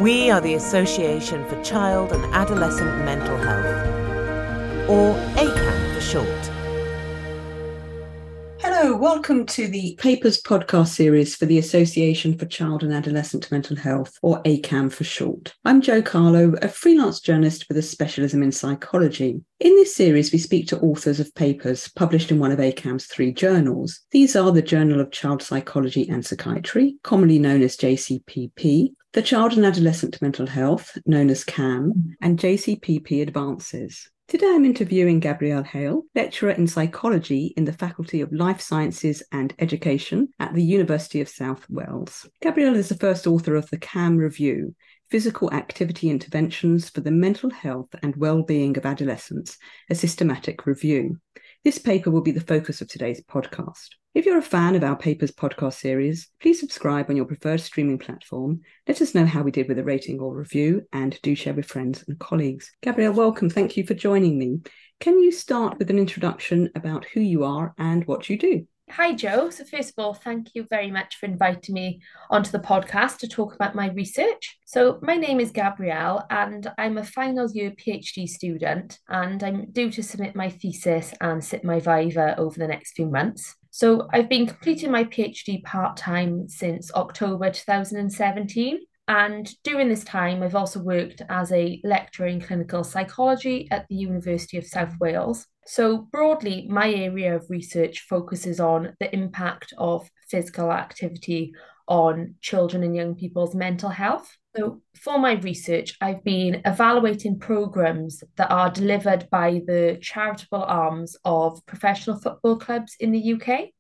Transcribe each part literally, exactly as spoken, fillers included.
We are the Association for Child and Adolescent Mental Health, or A C A M for short. Hello, welcome to the Papers podcast series for the Association for Child and Adolescent Mental Health, or A C A M for short. I'm Jo Carlo, a freelance journalist with a specialism in psychology. In this series, we speak to authors of papers published in one of A C A M's three journals. These are the Journal of Child Psychology and Psychiatry, commonly known as J C P P, the Child and Adolescent Mental Health, known as C A M, and J C P P Advances. Today I'm interviewing Gabrielle Hale, lecturer in psychology in the Faculty of Life Sciences and Education at the University of South Wales. Gabrielle is the first author of the C A M Review, Physical Activity Interventions for the Mental Health and Wellbeing of Adolescents, a systematic review. This paper will be the focus of today's podcast. If you're a fan of our Papers podcast series, please subscribe on your preferred streaming platform. Let us know how we did with a rating or review, and do share with friends and colleagues. Gabrielle, welcome. Thank you for joining me. Can you start with an introduction about who you are and what you do? Hi, Jo. So first of all, thank you very much for inviting me onto the podcast to talk about my research. So my name is Gabrielle and I'm a final year PhD student, and I'm due to submit my thesis and sit my viva over the next few months. So I've been completing my PhD part-time since October two thousand seventeen. And during this time, I've also worked as a lecturer in clinical psychology at the University of South Wales. So broadly, my area of research focuses on the impact of physical activity on children and young people's mental health. So for my research, I've been evaluating programmes that are delivered by the charitable arms of professional football clubs in the U K.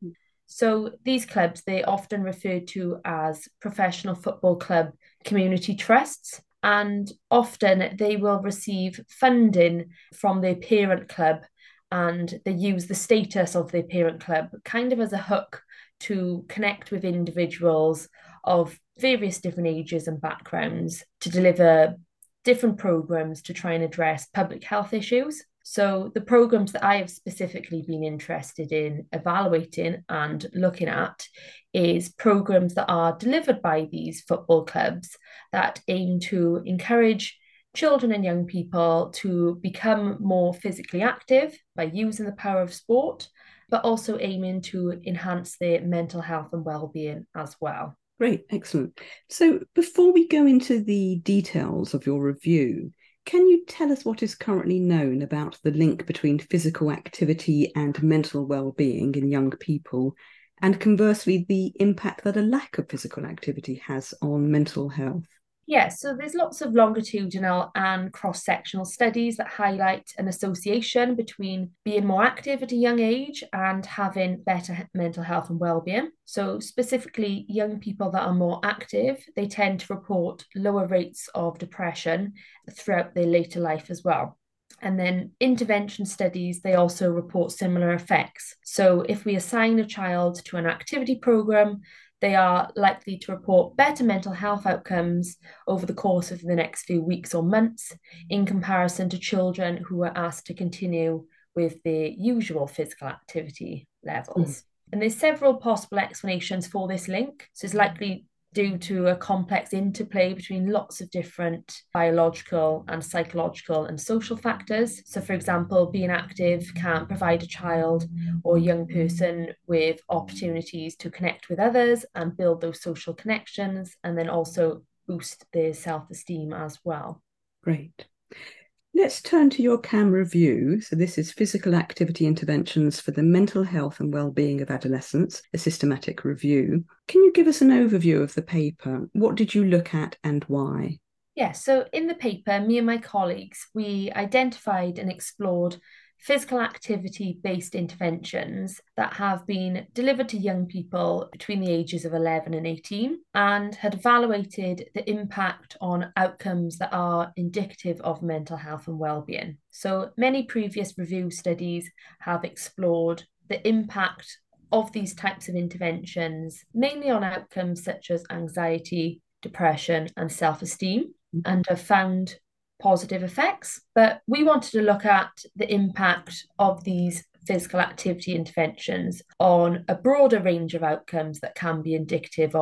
So these clubs, they're often referred to as professional football club community trusts, and often they will receive funding from their parent club, and they use the status of their parent club kind of as a hook to connect with individuals of various different ages and backgrounds to deliver different programs to try and address public health issues. So the programs that I have specifically been interested in evaluating and looking at is programs that are delivered by these football clubs that aim to encourage children and young people to become more physically active by using the power of sport, but also aiming to enhance their mental health and well-being as well. Great, excellent. So before we go into the details of your review, can you tell us what is currently known about the link between physical activity and mental well-being in young people, and conversely, the impact that a lack of physical activity has on mental health? Yes, so there's lots of longitudinal and cross-sectional studies that highlight an association between being more active at a young age and having better mental health and well-being. So specifically, young people that are more active, they tend to report lower rates of depression throughout their later life as well. And then intervention studies, they also report similar effects. So if we assign a child to an activity programme, they are likely to report better mental health outcomes over the course of the next few weeks or months in comparison to children who are asked to continue with their usual physical activity levels. Mm. And there's several possible explanations for this link. So it's likely due to a complex interplay between lots of different biological and psychological and social factors. So for example, being active can provide a child or young person with opportunities to connect with others and build those social connections, and then also boost their self-esteem as well. Great. Let's turn to your C A M review. So this is Physical Activity Interventions for the Mental Health and Wellbeing of Adolescents, a systematic review. Can you give us an overview of the paper? What did you look at and why? Yes, so in the paper, me and my colleagues, we identified and explored physical activity-based interventions that have been delivered to young people between the ages of eleven and eighteen, and had evaluated the impact on outcomes that are indicative of mental health and well-being. So many previous review studies have explored the impact of these types of interventions, mainly on outcomes such as anxiety, depression, and self-esteem, and have found positive effects. But we wanted to look at the impact of these physical activity interventions on a broader range of outcomes that can be indicative of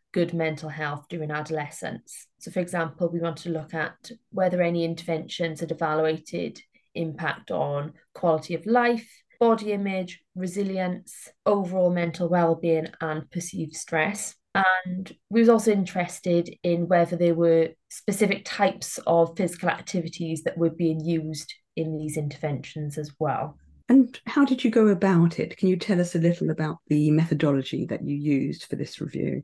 good mental health during adolescence. So, for example, we want to look at whether any interventions had evaluated impact on quality of life, body image, resilience, overall mental well-being, and perceived stress. And we was also interested in whether there were specific types of physical activities that were being used in these interventions as well. And how did you go about it? Can you tell us a little about the methodology that you used for this review?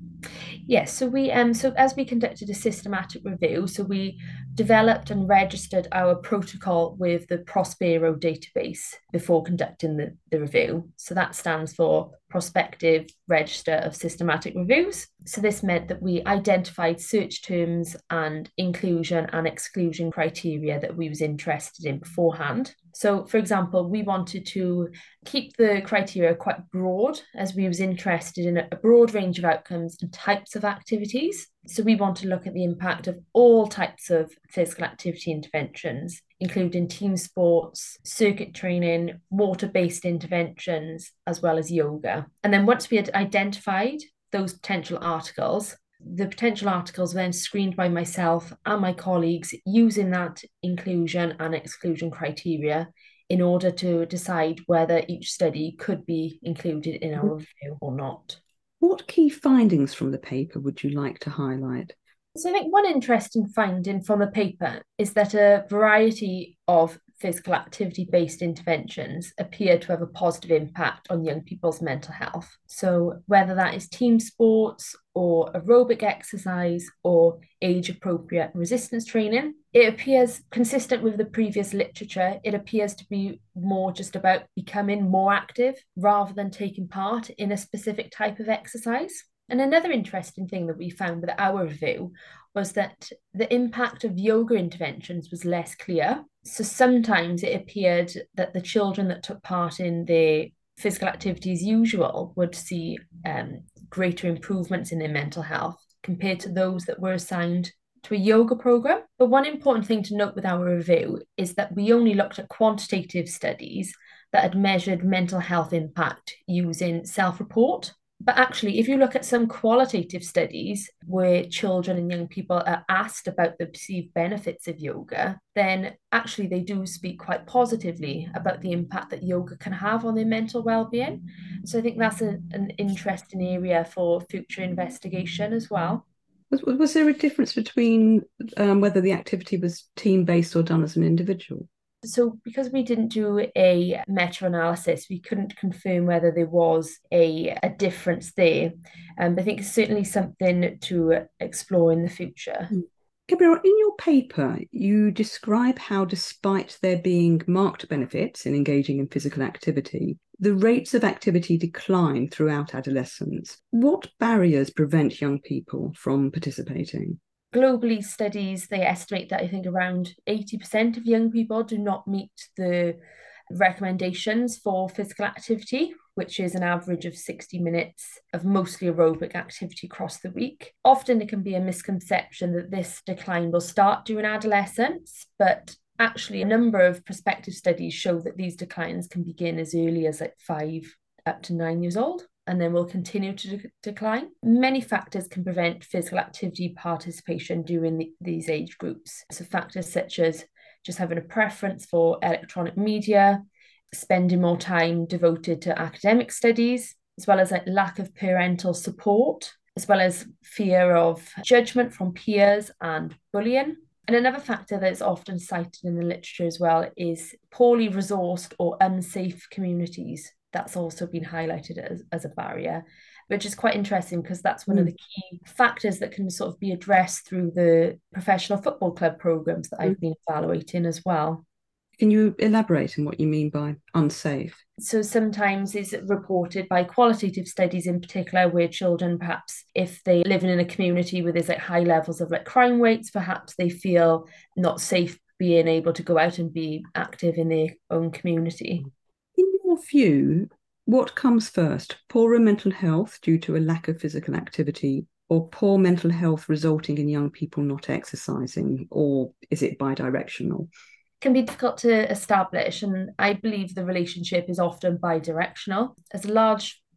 Yes, so we um so as we conducted a systematic review, so we developed and registered our protocol with the Prospero database before conducting the, the review. So that stands for Prospective Register of Systematic Reviews. So this meant that we identified search terms and inclusion and exclusion criteria that we was interested in beforehand. So, for example, we wanted to keep the criteria quite broad, as we was interested in a broad range of outcomes and types of activities. So we want to look at the impact of all types of physical activity interventions, including team sports, circuit training, water-based interventions, as well as yoga. And then once we had identified those potential articles, the potential articles were then screened by myself and my colleagues using that inclusion and exclusion criteria in order to decide whether each study could be included in our review or not. What key findings from the paper would you like to highlight? So I think one interesting finding from the paper is that a variety of physical activity-based interventions appear to have a positive impact on young people's mental health. So whether that is team sports or aerobic exercise or age-appropriate resistance training, it appears consistent with the previous literature. It appears to be more just about becoming more active rather than taking part in a specific type of exercise. And another interesting thing that we found with our review was that the impact of yoga interventions was less clear. So sometimes it appeared that the children that took part in the physical activities usual would see um, greater improvements in their mental health compared to those that were assigned to a yoga program. But one important thing to note with our review is that we only looked at quantitative studies that had measured mental health impact using self-report. But actually, if you look at some qualitative studies where children and young people are asked about the perceived benefits of yoga, then actually they do speak quite positively about the impact that yoga can have on their mental well-being. So I think that's a, an interesting area for future investigation as well. Was, was there a difference between um, whether the activity was team-based or done as an individual? So because we didn't do a meta-analysis, we couldn't confirm whether there was a, a difference there. Um, but I think it's certainly something to explore in the future. Gabrielle, in your paper, you describe how despite there being marked benefits in engaging in physical activity, the rates of activity decline throughout adolescence. What barriers prevent young people from participating? Globally, studies, they estimate that I think around eighty percent of young people do not meet the recommendations for physical activity, which is an average of sixty minutes of mostly aerobic activity across the week. Often it can be a misconception that this decline will start during adolescence, but actually a number of prospective studies show that these declines can begin as early as like five up to nine years old, and then will continue to de- decline. Many factors can prevent physical activity participation during the, these age groups. So factors such as just having a preference for electronic media, spending more time devoted to academic studies, as well as like lack of parental support, as well as fear of judgment from peers and bullying. And another factor that is often cited in the literature as well is poorly resourced or unsafe communities. That's also been highlighted as, as a barrier, which is quite interesting because that's one mm. of the key factors that can sort of be addressed through the professional football club programs that I've been evaluating as well. Can you elaborate on what you mean by unsafe? So sometimes it's reported by qualitative studies in particular where children, perhaps if they live in a community where there's like high levels of like crime rates, perhaps they feel not safe being able to go out and be active in their own community. In your view, what comes first, poorer mental health due to a lack of physical activity, or poor mental health resulting in young people not exercising, or is it bidirectional? Can be difficult to establish, and I believe the relationship is often bidirectional. As a large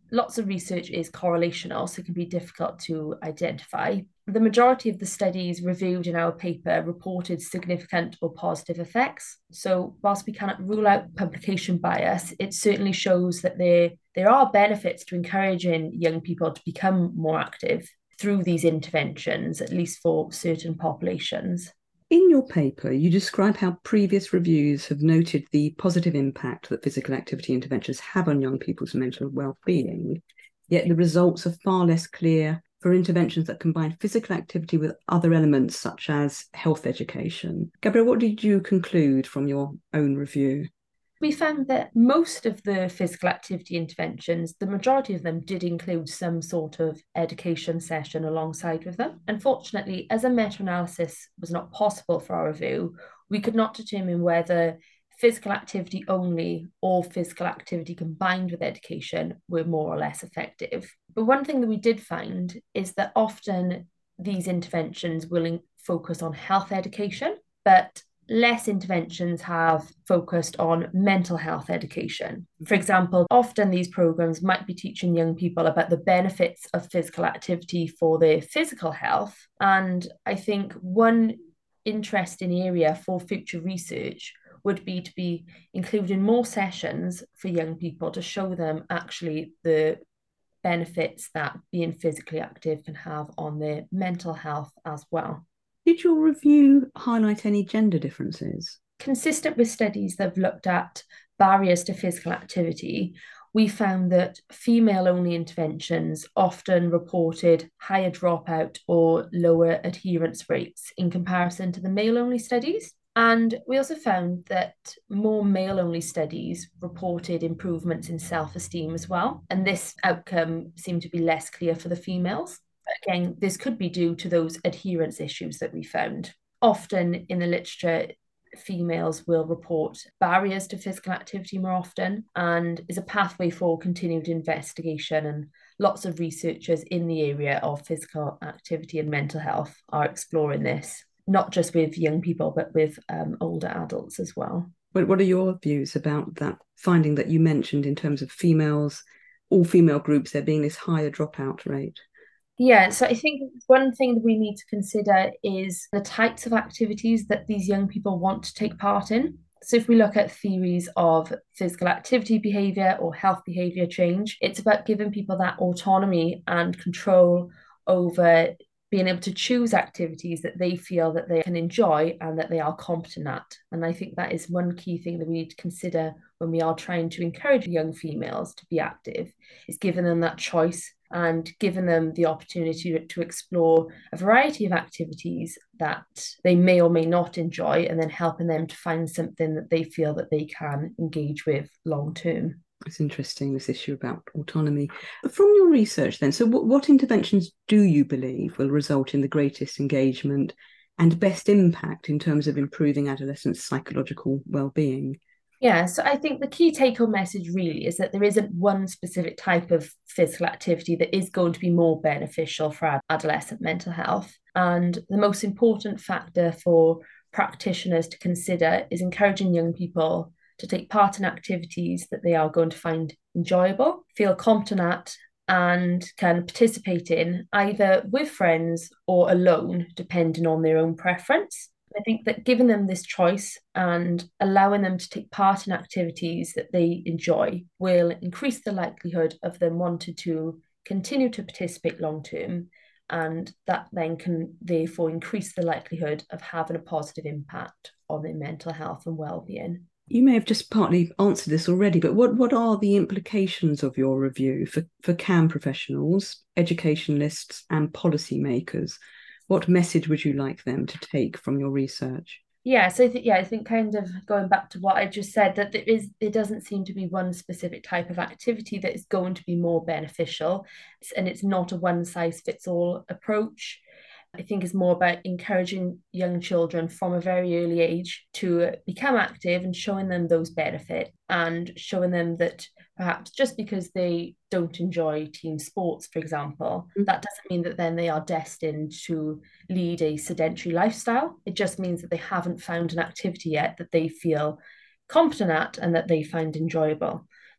lots of research is correlational, so it can be difficult to identify. The majority of the studies reviewed in our paper reported significant or positive effects. So whilst we cannot rule out publication bias, it certainly shows that there, there are benefits to encouraging young people to become more active through these interventions, at least for certain populations. In your paper, you describe how previous reviews have noted the positive impact that physical activity interventions have on young people's mental well-being, yet the results are far less clear for interventions that combine physical activity with other elements such as health education. Gabrielle, what did you conclude from your own review? We found that most of the physical activity interventions, the majority of them did include some sort of education session alongside with them. Unfortunately, as a meta-analysis was not possible for our review, we could not determine whether physical activity only or physical activity combined with education were more or less effective. But one thing that we did find is that often these interventions will focus on health education, but less interventions have focused on mental health education. For example, often these programs might be teaching young people about the benefits of physical activity for their physical health. And I think one interesting area for future research would be to be including more sessions for young people to show them actually the benefits that being physically active can have on their mental health as well. Did your review highlight any gender differences? Consistent with studies that have looked at barriers to physical activity, we found that female-only interventions often reported higher dropout or lower adherence rates in comparison to the male-only studies. And we also found that more male-only studies reported improvements in self-esteem as well. And this outcome seemed to be less clear for the females. Again, this could be due to those adherence issues that we found. Often in the literature, females will report barriers to physical activity more often, and is a pathway for continued investigation. And lots of researchers in the area of physical activity and mental health are exploring this, not just with young people, but with um, older adults as well. What are your views about that finding that you mentioned in terms of females, all female groups, there being this higher dropout rate? Yeah, so I think one thing that we need to consider is the types of activities that these young people want to take part in. So if we look at theories of physical activity behaviour or health behaviour change, it's about giving people that autonomy and control over being able to choose activities that they feel that they can enjoy and that they are competent at. And I think that is one key thing that we need to consider when we are trying to encourage young females to be active, is giving them that choice and giving them the opportunity to, to explore a variety of activities that they may or may not enjoy, and then helping them to find something that they feel that they can engage with long term. It's interesting, this issue about autonomy. From your research then, so what, what interventions do you believe will result in the greatest engagement and best impact in terms of improving adolescents' psychological well-being? Yeah, so I think the key take-home message really is that there isn't one specific type of physical activity that is going to be more beneficial for adolescent mental health. And the most important factor for practitioners to consider is encouraging young people to take part in activities that they are going to find enjoyable, feel competent at, and can participate in either with friends or alone, depending on their own preference. I think that giving them this choice and allowing them to take part in activities that they enjoy will increase the likelihood of them wanting to continue to participate long term, and that then can therefore increase the likelihood of having a positive impact on their mental health and well-being. You may have just partly answered this already, but what, what are the implications of your review for, for C A M professionals, educationalists and policymakers? What message would you like them to take from your research? Yeah, so I think, yeah, I think kind of going back to what I just said, that there is, there doesn't seem to be one specific type of activity that is going to be more beneficial, and it's not a one-size-fits-all approach. I think it's more about encouraging young children from a very early age to become active and showing them those benefits, and showing them that perhaps just because they don't enjoy team sports, for example, mm-hmm. that doesn't mean that then they are destined to lead a sedentary lifestyle. It just means that they haven't found an activity yet that they feel competent at and that they find enjoyable.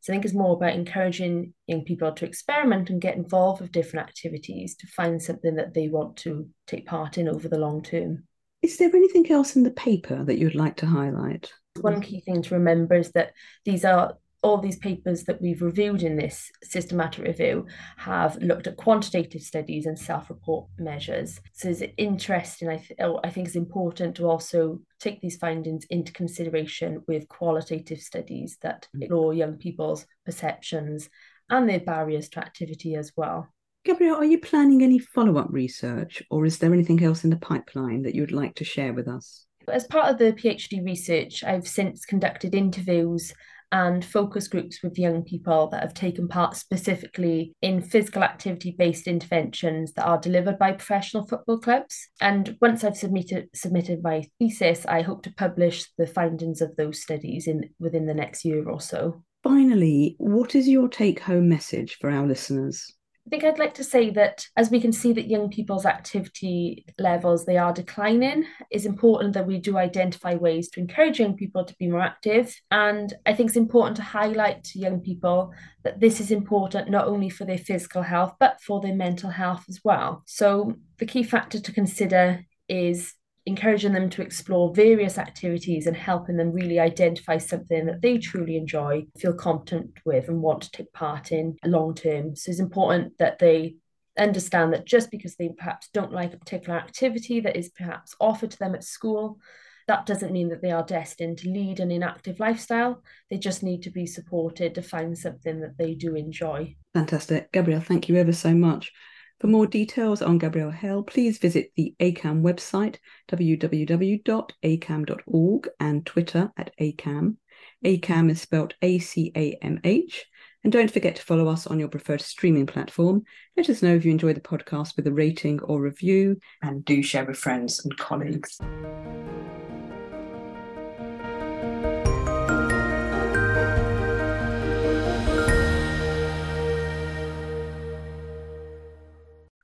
So I think it's more about encouraging young people to experiment and get involved with different activities to find something that they want to take part in over the long term. Is there anything else in the paper that you'd like to highlight? One key thing to remember is that these are all these papers that we've reviewed in this systematic review have looked at quantitative studies and self-report measures. So it's interesting, I, th- I think it's important to also take these findings into consideration with qualitative studies that explore young people's perceptions and their barriers to activity as well. Gabrielle, are you planning any follow-up research, or is there anything else in the pipeline that you'd like to share with us? As part of the PhD research, I've since conducted interviews and focus groups with young people that have taken part specifically in physical activity-based interventions that are delivered by professional football clubs. And once I've submitted submitted my thesis, I hope to publish the findings of those studies in within the next year or so. Finally, what is your take-home message for our listeners? I think I'd like to say that as we can see that young people's activity levels, they are declining, it's important that we do identify ways to encourage young people to be more active. And I think it's important to highlight to young people that this is important not only for their physical health, but for their mental health as well. So the key factor to consider is encouraging them to explore various activities and helping them really identify something that they truly enjoy, feel competent with and want to take part in long term. So it's important that they understand that just because they perhaps don't like a particular activity that is perhaps offered to them at school, that doesn't mean that they are destined to lead an inactive lifestyle. They just need to be supported to find something that they do enjoy. Fantastic. Gabrielle, thank you ever so much. For more details on Gabrielle Hell, please visit the A C A M website, w w w dot a cam dot org, and Twitter at A C A M. A C A M is spelled A C A M H. And don't forget to follow us on your preferred streaming platform. Let us know if you enjoy the podcast with a rating or review, and do share with friends and colleagues.